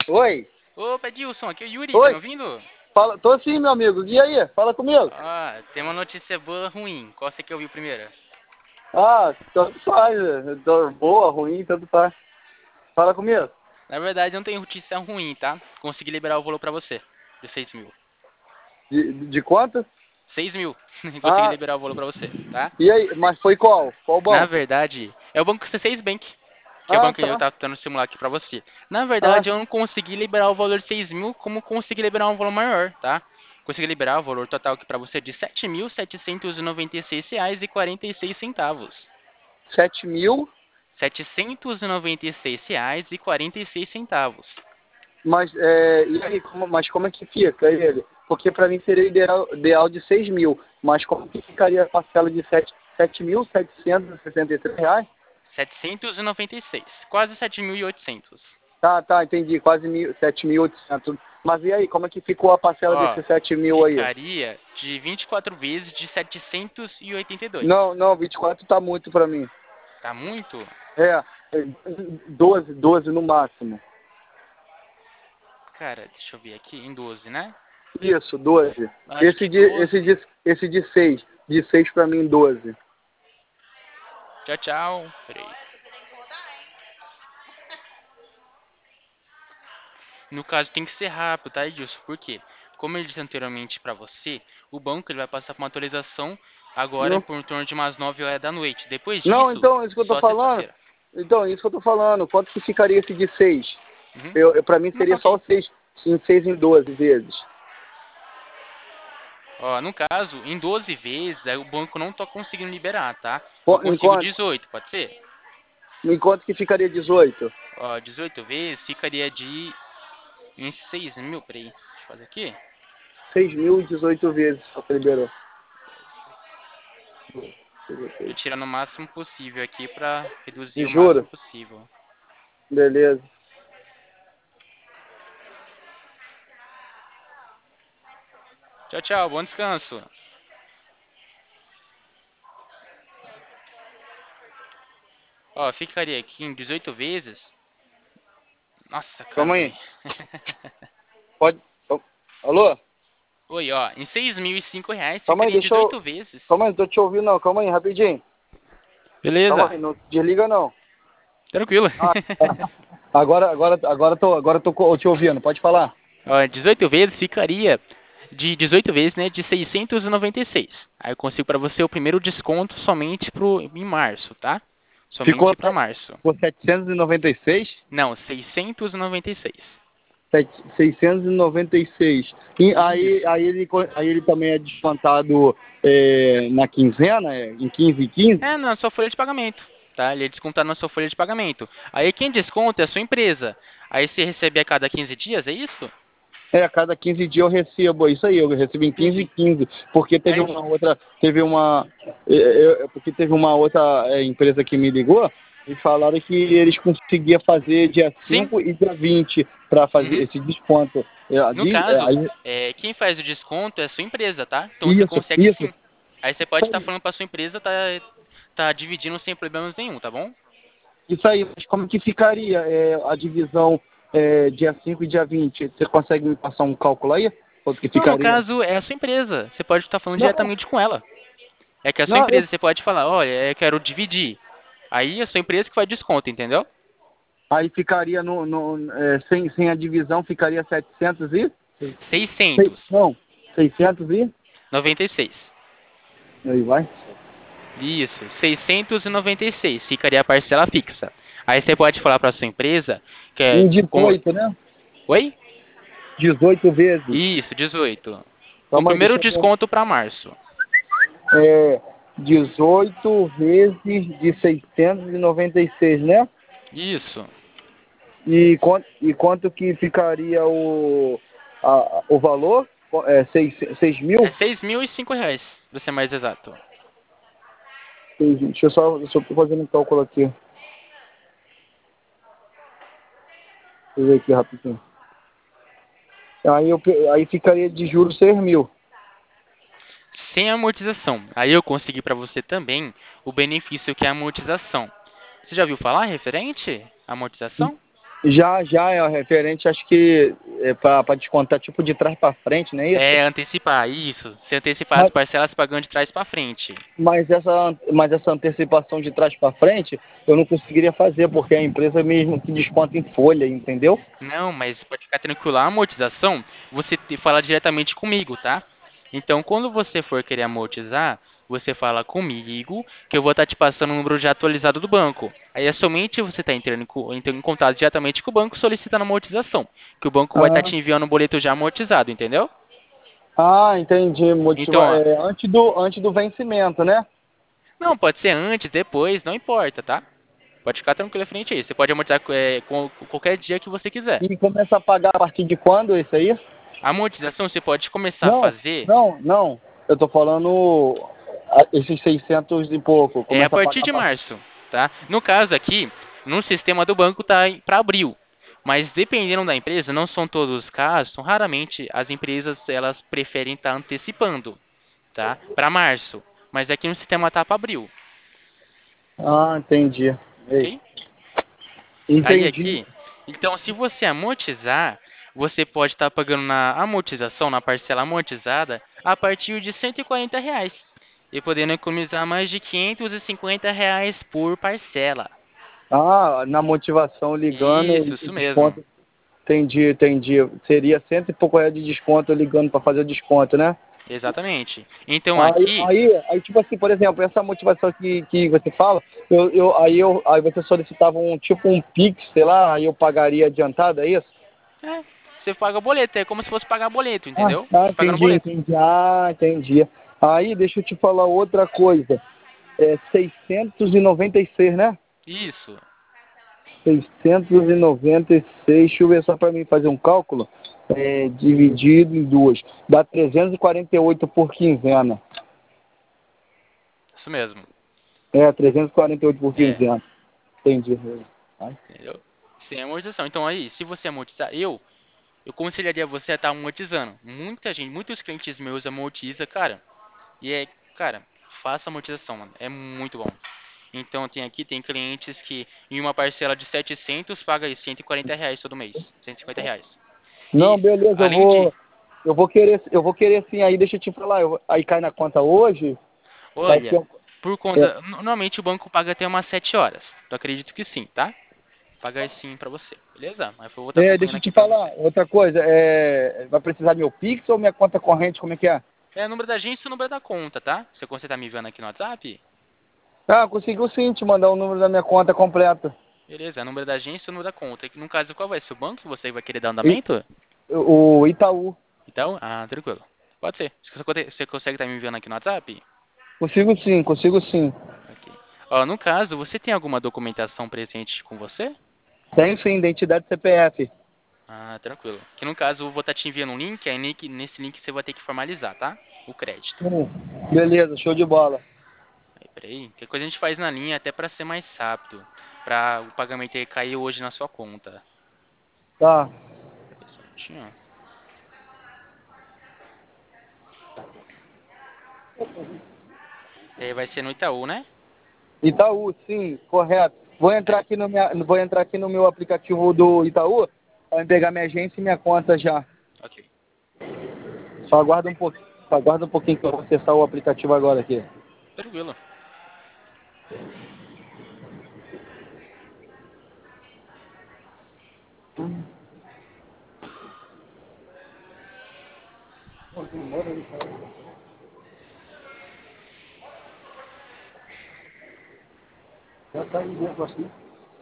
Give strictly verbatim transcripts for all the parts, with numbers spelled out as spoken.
Oi, Opa, Edilson, aqui é o Yuri, tá me oi, ouvindo? fala, tô sim, meu amigo. E aí, fala comigo. Ah, tem uma notícia boa e ruim. Qual você quer ouvir primeiro? Ah, tanto faz, né? Tô boa, ruim, tanto faz. Fala comigo. Na verdade, não tem notícia ruim, tá? Consegui liberar o valor pra você, de seis mil. De, de quanto? Seis mil. Consegui Ah, liberar o valor pra você, tá? e aí, mas foi qual? Qual Na banco? verdade, é o banco C seis Bank, que é o Ah, banco que eu tá. tava tentando simular aqui pra você. Na Ah, verdade, eu não consegui liberar o valor de seis mil, como consegui liberar um valor maior, tá? Consegui liberar o valor total aqui pra você de sete mil setecentos e noventa e seis reais e quarenta e seis centavos. sete mil, setecentos e noventa e seis reais e quarenta e seis centavos. mas, é, e aí, como, mas como é que fica ele? Porque pra mim seria ideal, ideal de seis mil, mas como que ficaria a parcela de sete mil setecentos e sessenta e três reais? setecentos e noventa e seis, quase sete mil e oitocentos. Tá, tá, entendi, quase mil, sete mil e oitocentos. Mas e aí, como é que ficou a parcela Ó, desses sete mil aí? ficaria de vinte e quatro vezes de setecentos e oitenta e dois. Não, não, vinte e quatro tá muito pra mim. Tá muito? É, é, doze, doze no máximo. Cara, deixa eu ver aqui, em doze, né? Isso, doze. Acho Esse que de, esse doze. de, esse de seis, de seis pra mim, doze. Tchau, tchau. Peraí. No caso, tem que ser rápido, tá, Edilson? Por quê? Como eu disse anteriormente pra você, o banco ele vai passar por uma atualização agora Não, por torno de umas nove horas da noite. Depois não, disso, então, isso que eu tô só falando. sexta-feira. Então, isso que eu tô falando. Quanto que ficaria esse de seis? Uhum. Eu, eu, pra mim Não, seria só ok. o seis, em seis em doze vezes. Ó, no caso, em doze vezes, aí o banco não tá conseguindo liberar, tá? Eu Qu- Em consigo quanto, dezoito, pode ser? em quanto que ficaria dezoito? Ó, dezoito vezes ficaria de... Em seis mil, peraí. Deixa eu fazer aqui. seis mil e dezoito vezes, só que liberou. Tô tirando o máximo possível aqui pra reduzir De o máximo juro? possível. Beleza. Tchau, tchau. Bom descanso. Ó, ficaria aqui em dezoito vezes. Nossa, Calma cara. aí. Pode. oh, Alô? Oi, ó. Em seis mil e cinco reais Calma aí, ficaria em deixa eu. dezoito vezes. Calma aí, não tô te ouvindo não. Calma aí, rapidinho. Calma Beleza. aí, não desliga não. Tranquilo. Ah, tá. Agora, agora, agora tô, agora tô co- te ouvindo. Pode falar. Ó, dezoito vezes ficaria de dezoito vezes, né, de seiscentos e noventa e seis. Aí eu consigo para você o primeiro desconto somente pro em março, tá? Ficou, Somente para março. ficou setecentos e noventa e seis? Não, seiscentos e noventa e seis. Sete- seiscentos e noventa e seis. E aí, Isso. aí, ele, co- aí ele também é descontado é, na quinzena, é, em quinze e quinze? É, na sua folha de pagamento, tá? Ele é descontado na sua folha de pagamento. Aí quem desconta é a sua empresa. Aí você recebe a cada quinze dias, é isso? É, a cada quinze dias eu recebo, é isso aí, eu recebo em quinze e Entendi. quinze, porque teve Aí, uma outra, teve uma, é, é, é, porque teve uma outra é, empresa que me ligou e falaram que eles conseguiam fazer dia sim. cinco e dia vinte para fazer Uhum. esse desconto. É, No diz- é, caso, aí, é, quem faz o desconto é a sua empresa, tá? Então você isso, consegue isso. sim. Aí você pode estar falando para sua empresa, tá, tá dividindo sem problemas nenhum, tá bom? Isso aí, mas como que ficaria é, a divisão é, dia cinco e dia vinte? Você consegue me passar um cálculo aí? Quanto que Não, no ficaria? caso é a sua empresa. Você pode estar falando Não, diretamente com ela. É que a sua não, eu, empresa, você pode falar, olha, eu quero dividir. Aí a sua empresa que faz desconto, entendeu? aí ficaria no, no, é, sem, sem a divisão, ficaria setecentos e? Sei- Seiscentos não, seiscentos e? noventa e seis. Aí vai. Isso, seiscentos e noventa e seis. Ficaria a parcela fixa. Aí você pode falar para sua empresa que é Em como... dezoito, né? Oi? dezoito vezes. Isso, dezoito. Com o Calma aí, primeiro deixa eu ver. desconto para março. É, dezoito vezes de seiscentos e noventa e seis, né? Isso. E quanto, e quanto que ficaria o, a, o valor? É, seis, seis É mil? seis mil e cinco reais, pra ser mais exato. Seis- Deixa eu só, deixa eu tô fazendo um cálculo aqui. Deixa eu ver aqui rapidinho. Aí, eu, pe- aí ficaria de juros seis mil. Sem amortização. Aí eu consegui para você também o benefício que é a amortização. Você já ouviu falar referente à amortização? Já, já é referente, acho que é para descontar tipo de trás para frente, não é isso? É antecipar, isso. Se antecipar as Mas, parcelas pagando de trás para frente. mas, essa, mas essa antecipação de trás para frente eu não conseguiria fazer, porque a empresa mesmo que desconta em folha, entendeu? Não, mas pode ficar tranquilo. A amortização, você te- fala diretamente comigo, tá? Então, quando você for querer amortizar, você fala comigo, que eu vou estar te passando o número já atualizado do banco. Aí é somente você estar entrando, em co- entrando em contato diretamente com o banco solicitando a amortização. Que o banco vai estar Ah, te enviando um boleto já amortizado, entendeu? ah entendi. Então, Motiva, ó, é, antes, do, antes do vencimento, né? não, pode ser antes, depois, não importa, tá? Pode ficar tranquilo frente a isso. Você pode amortizar é, com, com qualquer dia que você quiser. E começa a pagar a partir de quando isso aí? A amortização você pode começar a Não, fazer não, não. Eu tô falando ah, esses seiscentos e pouco. é a Começa a partir pagar a de partir. março, tá? No caso aqui, no sistema do banco tá para abril, mas dependendo da empresa, não são todos os casos, são raramente as empresas elas preferem estar antecipando, tá? Para março, mas aqui no sistema tá para abril, Ah, entendi. Ei, ok? Aí entendi. aqui, então se você amortizar, você pode estar pagando na amortização, na parcela amortizada, a partir de cento e quarenta reais. E podendo economizar mais de quinhentos e cinquenta reais por parcela. Ah, na motivação ligando, Isso, o isso mesmo. desconto. Entendi, entendi. Seria cento e pouco reais de desconto ligando para fazer o desconto, né? Exatamente. Então Aí, aqui, aí, aí, tipo assim, por exemplo, essa motivação que, que você fala, eu, eu, aí, eu, aí você solicitava um tipo um Pix, sei lá, aí eu pagaria adiantado, é isso? é, você paga boleto, é como se fosse pagar boleto, Ah, entendeu? tá, Você paga no entendi, boleto. entendi. Ah, entendi. Aí, deixa eu te falar outra coisa. É seiscentos e noventa e seis, né? Isso. seiscentos e noventa e seis, deixa eu ver só para mim fazer um cálculo. É, dividido em duas. Dá trezentos e quarenta e oito por quinzena. Isso mesmo. É, trezentos e quarenta e oito por É, quinzena. Entendi. Ai. entendeu? Sem amortização. Então aí, se você amortizar, eu eu aconselharia você a estar amortizando. Muita gente, muitos clientes meus amortiza, cara. E é, cara, faça amortização, mano. É muito bom. Então tem aqui, tem clientes que em uma parcela de setecentos paga aí cento e quarenta reais todo mês. cento e cinquenta reais. Não, E beleza, eu além de, vou. Eu vou querer, eu vou querer sim aí, deixa eu te falar, eu- aí cai na conta hoje, vai olha, ser. por É, conta, normalmente o banco paga até umas sete horas. Eu acredito que sim, tá? Paga sim pra você, beleza? Mas eu vou estar é, acompanhando deixa eu aqui te pra falar, você. outra coisa, é, vai precisar meu Pix ou minha conta corrente, como é que é? É o número da agência e o número da conta, tá? Se você tá me vendo aqui no WhatsApp, Ah, conseguiu sim te mandar o número da minha conta completa. beleza, é o número da agência e o número da conta. E no caso, qual vai ser o banco que você vai querer dar E, andamento? o Itaú. Então, ah, tranquilo. Pode ser. Você consegue você consegue estar me enviando aqui no WhatsApp? Consigo sim, consigo sim. Ok. Ó, no caso, você tem alguma documentação presente com você? Tenho sim, identidade C P F. Ah, tranquilo. Que no caso, eu vou estar te enviando um link, aí link- nesse link você vai ter que formalizar, tá? O crédito. Hum, beleza, show de bola. Aí, peraí. Que coisa a gente faz na linha até pra ser mais rápido. Pra o pagamento aí cair hoje na sua conta. Tá. Peraí só um minutinho. E aí vai ser no Itaú, né? Itaú, sim, correto. Vou entrar Peraí. aqui no, minha, vou entrar aqui no meu aplicativo do Itaú para pegar minha agência e minha conta já. Ok. Só aguarda um pouquinho, só aguarda um pouquinho que eu vou acessar o aplicativo agora aqui. Tranquilo. Já tá aí mesmo assim.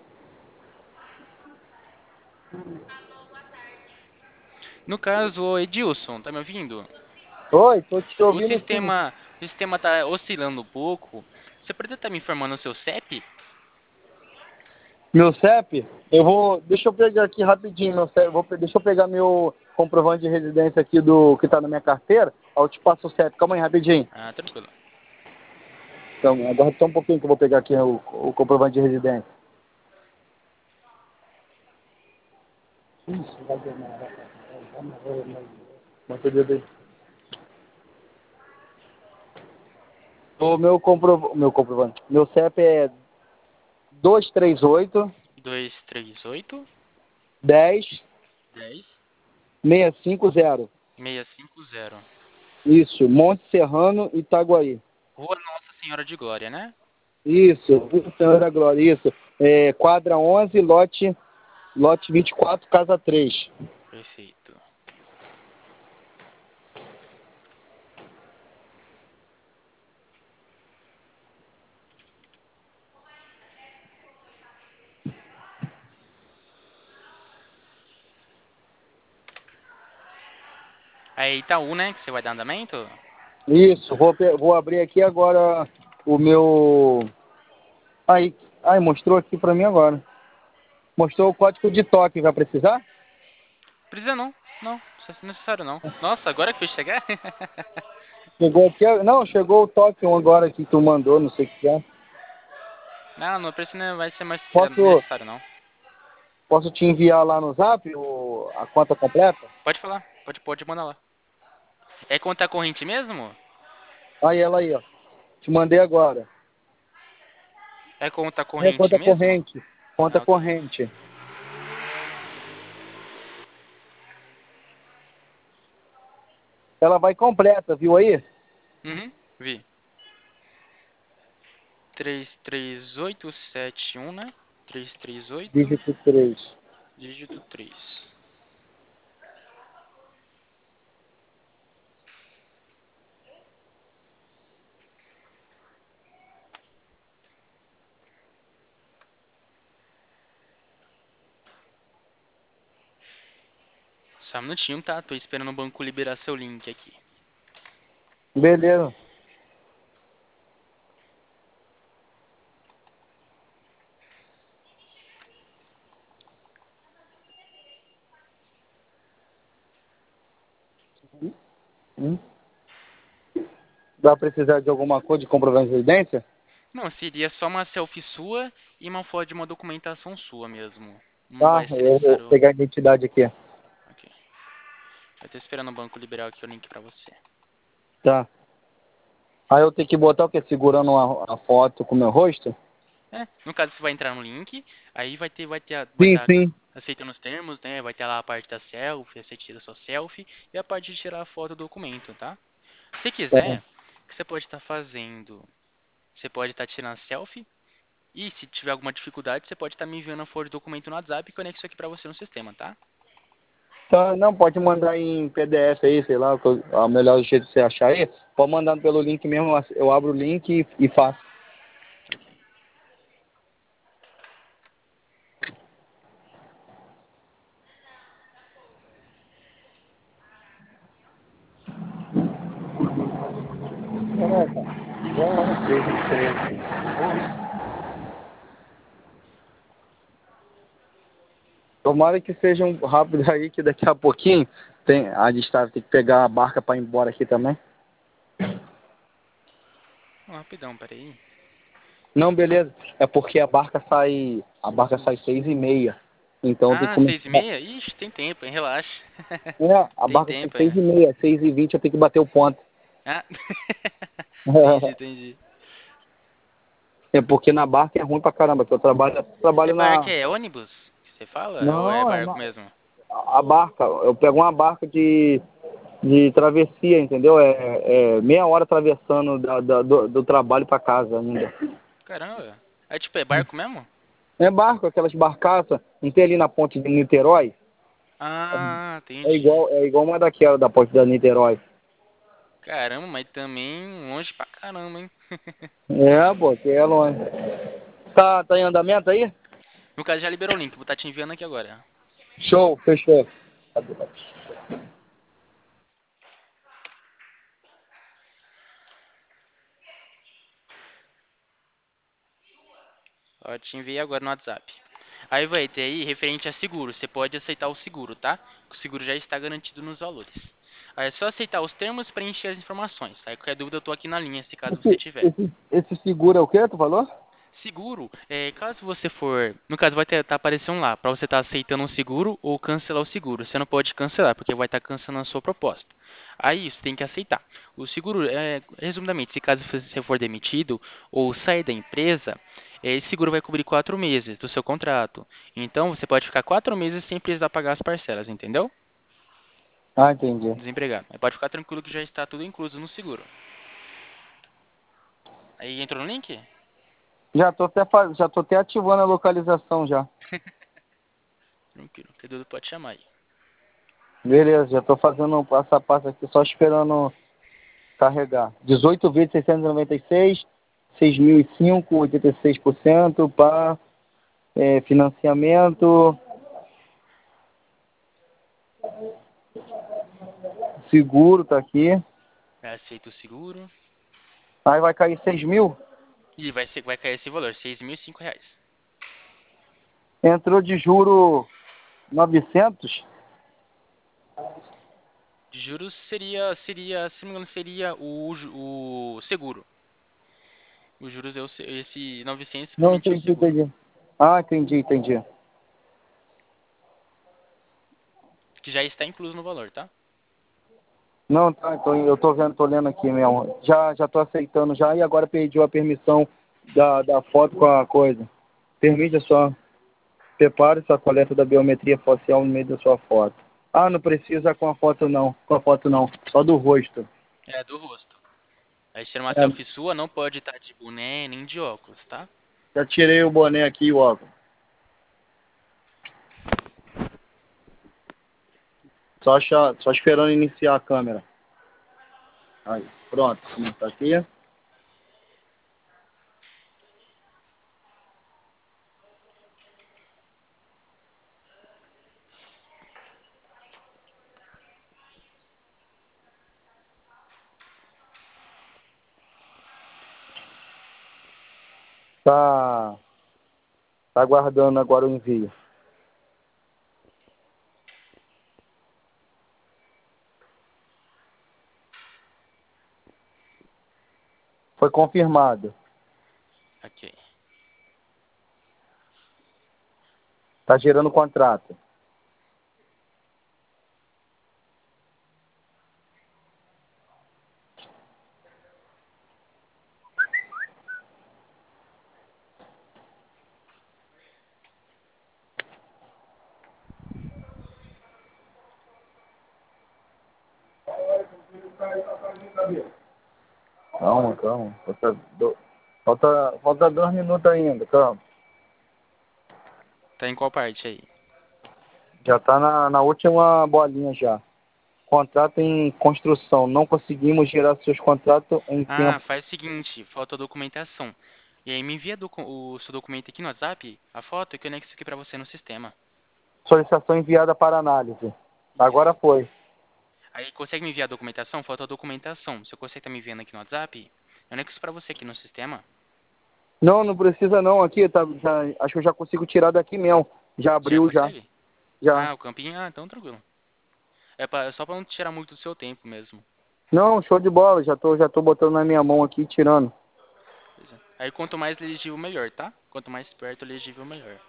No caso, ô Edilson, tá me ouvindo? Oi, tô te O ouvindo sim. sistema, o sistema tá oscilando um pouco. Você poderia estar me informando o seu C E P? Meu C E P, eu vou. Deixa eu pegar aqui rapidinho meu C E P. Vou, pe- deixa eu pegar meu comprovante de residência aqui do que tá na minha carteira. Aí eu te passo o C E P. Calma aí, rapidinho. Ah, tranquilo. Então, aguarda só um pouquinho que eu vou pegar aqui o, o comprovante de residência. Isso, vai demorar. Bota o dedo aí. O meu, compro, meu comprovante. Meu C E P é dois três oito, dois três oito, dez, dez, seiscentos e cinquenta. seiscentos e cinquenta. Isso, Monte Serrano, Itaguaí. Rua Nossa Senhora de Glória, né? Isso, Rua Senhora da Glória, isso. É, quadra onze, lote, lote vinte e quatro, casa três. Perfeito. Aí é Itaú, né? Que você vai dar andamento? Isso, vou, pe- vou abrir aqui agora o meu... Aí, aí, mostrou aqui pra mim agora. Mostrou o código de toque, vai precisar? Precisa não. Não, não é necessário não. Nossa, agora que fez chegar? Chegou aqui, não, chegou o toque um agora que tu mandou, não sei o que é. Não, não precisa, não vai ser mais Posso, necessário não. posso te enviar lá no zap o, a conta completa? Pode falar, pode, pode mandar lá. É conta corrente mesmo? Aí ela aí, ó. Te mandei agora. É conta É corrente conta mesmo? corrente. Conta Ah, ok. corrente. Ela vai completa, viu aí? Uhum, vi. três três oito sete um, né? três três oito, Dígito três. dígito três. Só um minutinho, tá? Tô esperando o banco liberar seu link aqui. Beleza. Hum? Vai precisar de alguma coisa de comprovante de residência? Não, seria só uma selfie sua e uma foto de uma documentação sua mesmo. Não Tá, vai ser eu vou necessário... pegar a identidade aqui. Ok. Eu tô esperando o banco liberar aqui o link pra você. Tá. Aí eu tenho que botar o quê? Segurando a, a foto com o meu rosto? É, no caso você vai entrar no link, aí vai ter, vai ter, vai Sim, estar sim. aceitando os termos, né? Vai ter lá a parte da selfie, você tira a sua selfie e a parte de tirar a foto do documento, tá? Se Tá. quiser, o que você pode estar fazendo? Você pode estar tirando selfie e se tiver alguma dificuldade, você pode estar me enviando a foto do documento no WhatsApp e conecto isso aqui pra você no sistema, tá? Tá, não, pode mandar em P D F aí, sei lá, o que eu- o melhor jeito que você achar aí. Pode mandar pelo link mesmo, eu abro o link e, e faço. Ok. Caraca, já fez diferença. Tomara que seja um rápido aí, que daqui a pouquinho tem, a gente tá, tem que pegar a barca para ir embora aqui também. Ó, rapidão, peraí. Não, beleza. É porque a barca sai. A barca sai seis e meia. Então tem que Ah, seis e começar. meia? Ixi, tem tempo, hein? Relaxa. É, a Tem barca sai tempo seis ainda. e meia, seis e vinte eu tenho que bater o ponto. Ah, entendi, entendi. É porque na barca é ruim pra caramba, que eu trabalho, É trabalho barco, na. é ônibus que você fala? Ou é Não, é barco na, mesmo? a barca, eu pego uma barca de, de travessia, entendeu? É, é meia hora atravessando da, da- do, do trabalho pra casa ainda. Caramba. É tipo, é barco mesmo? É barco, aquelas barcaças, não tem ali na ponte de Niterói? Ah, É entendi. igual, é igual uma daquela da ponte da Niterói. Caramba, mas também longe pra caramba, hein? É, pô, que é longe. Tá, tá em andamento aí? No caso, já liberou o link, vou estar te enviando aqui agora. Show, fechou. Ó, te enviei agora no WhatsApp. Aí vai ter aí referente a seguro. Você pode aceitar o seguro, tá? O seguro já está garantido nos valores. Aí é só aceitar os termos e preencher as informações. Aí qualquer dúvida eu tô aqui na linha, se caso você Esse, tiver. esse, esse seguro é o que, tu falou? Seguro, é, caso você for, no caso vai estar aparecendo lá, para você estar aceitando um seguro ou cancelar o seguro. Você não pode cancelar, porque vai estar cancelando a sua proposta. Aí você tem que aceitar. O seguro, é, resumidamente, se caso você for demitido ou sair da empresa, Esse seguro vai cobrir quatro meses do seu contrato. Então, você pode ficar quatro meses sem precisar pagar as parcelas, entendeu? Ah, entendi. Desempregado. Aí pode ficar tranquilo que já está tudo incluso no seguro. Aí entrou no link? Já tô até, faz... já tô até ativando a localização já. Tranquilo, que Dudu pode chamar aí. Beleza, já tô fazendo um passo a passo aqui, só esperando carregar. dezoito vezes seiscentos e noventa e seis, seis mil e cinco, oitenta e seis por cento para é, financiamento, seguro tá aqui. Aceita o seguro. Aí vai cair seis mil. E vai, ser, vai cair esse valor, seis mil e cinco reais. Entrou de juro novecentos. De juros seria, seria, se não me engano, seria o, ju- o seguro. Os juros é o, se- esse novecentos Não, provavelmente é o entendi, seguro. entendi. Ah, entendi, entendi. Que já está incluso no valor, tá? Não, tá, então eu tô vendo, tô lendo aqui mesmo. Já, já tô aceitando já e agora pediu a permissão da, da foto com a coisa. Permite a sua, prepare sua coleta da biometria facial no meio da sua foto. Ah, não precisa com a foto não, com a foto não, só do rosto. É, do rosto. Aí se tirar uma É, selfie sua, não pode estar de boné nem de óculos, tá? já tirei o boné aqui e o óculos. Só, achar, só esperando iniciar a câmera. Aí, pronto, tá aqui. Tá, tá aguardando agora o envio. Foi confirmado. Ok. Tá gerando o contrato. Calma, calma. Falta, do... falta, falta dois minutos ainda, calma. Tá em qual parte aí? Já tá na, na última bolinha já. Contrato em construção. Não conseguimos gerar seus contratos em Ah, tempo. faz o seguinte, falta a documentação. E aí me envia docu- o seu documento aqui no WhatsApp, a foto, que eu anexo aqui pra você no sistema. Solicitação enviada para análise. Agora Isso. foi. Aí consegue me enviar a documentação? Falta a documentação. Se você tá me enviando aqui no WhatsApp, eu anexo pra você aqui no sistema. Não, não precisa não. Aqui, tá, já, acho que eu já consigo tirar daqui mesmo. Já Já abriu, já. consegue? Já. Ah, o campinho, ah, então tranquilo. É, pra, é só pra não tirar muito do seu tempo mesmo. Não, show de bola. Já tô, já tô botando na minha mão aqui e tirando. Beleza. Aí quanto mais legível, melhor, tá? Quanto mais perto legível, melhor.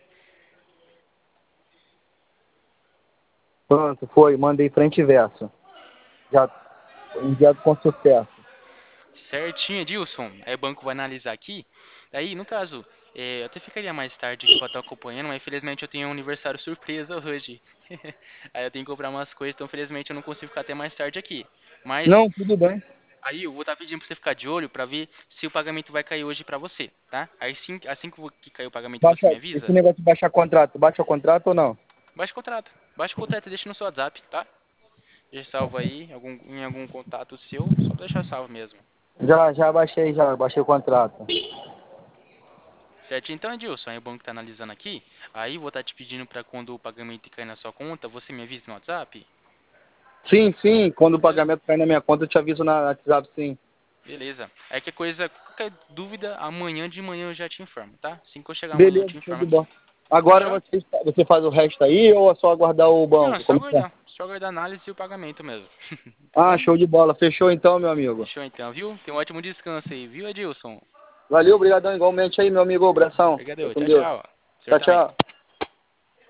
Pronto, foi. Mandei frente e verso. Já enviado com sucesso. Certinho, Edilson. Aí o banco vai analisar aqui. Daí, no caso, é, eu até ficaria mais tarde aqui pra estar acompanhando, mas infelizmente eu tenho um aniversário surpresa hoje. Aí eu tenho que comprar umas coisas, então infelizmente eu não consigo ficar até mais tarde aqui. Mas Não, tudo bem. aí eu vou estar pedindo pra você ficar de olho pra ver se o pagamento vai cair hoje pra você, tá? Aí assim, assim que vo- que cair o pagamento você Baixa, me esse avisa. negócio de baixar contrato, baixa o contrato ou não? Baixa o contrato. Baixa o contrato e deixa no seu WhatsApp, tá? Deixa salvo aí algum, em algum contato seu, só pra deixar salvo mesmo. Já, já baixei, já baixei o contrato. Certo? Então, Edilson, aí o banco tá analisando aqui. Aí eu vou estar te pedindo para quando o pagamento cair na sua conta, você me avisa no WhatsApp. Sim, sim, quando o Beleza? pagamento cair na minha conta, eu te aviso na WhatsApp, sim. Beleza. Aí que coisa, qualquer dúvida, amanhã de manhã eu já te informo, tá? Assim que eu chegar amanhã eu Beleza, te show informo de aqui. bola. Agora Fechou? você, você faz o resto aí ou é só aguardar o Não, é banco? só Como que é? aguardar. Só aguardar a análise e o pagamento mesmo. Tá Ah, bom? show de bola. Fechou então, meu amigo. Fechou então, viu? Tem um ótimo descanso aí, viu, Edilson? Valeu, obrigadão igualmente aí, meu amigo. Abração. Fica Obrigadão. com Tchau, Deus. tchau. O senhor Tchau, também. tchau.